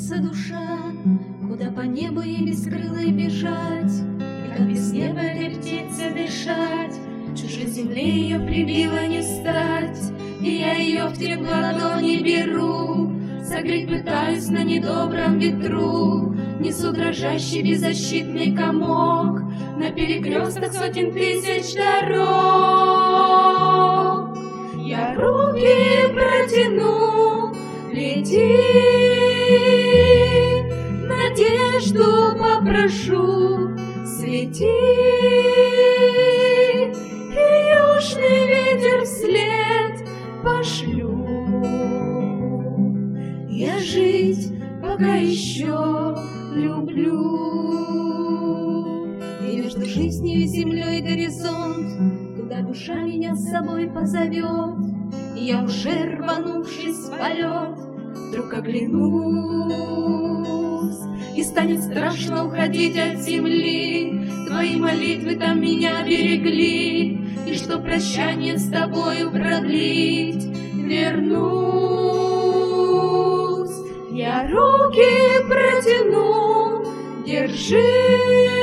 стремится душа, куда по небу ей бескрылой бежать, и как без неба этой птице дышать. Чужой земле ее прибило не стать, и я ее в тепло ладони беру, согреть пытаюсь на недобром ветру. Несу дрожащий беззащитный комок на перекрестках сотен тысяч дорог. Я руки протяну, лети, надежду попрошу, свети, и южный ветер вслед пошлю. Я жить пока еще люблю, и между жизнью и землей горизонт, туда душа меня с собой позовет. И я уже, рванувшись в полет, вдруг оглянусь, и станет страшно уходить от земли. Твои молитвы там меня берегли, и что прощание с тобою продлить, вернусь. Я руки протяну, держи,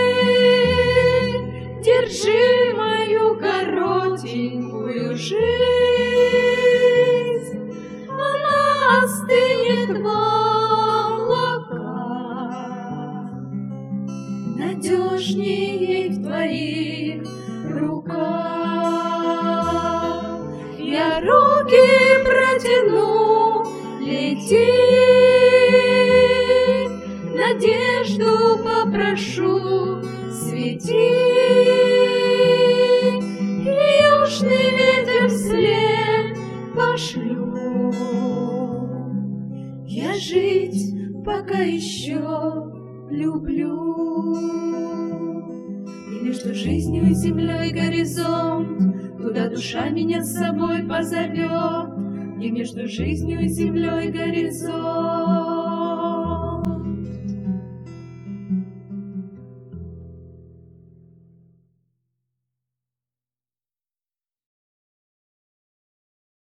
держи мою коротенькую жизнь. Она остынет в облаках, надежнее в твоих руках. Я руки протяну, лети, надежду попрошу, свети, и южный ветер вслед пошлю. Я жить пока еще люблю, и между жизнью и землей горизонт, туда душа меня с собой позовет. И между жизнью и землей горизонт,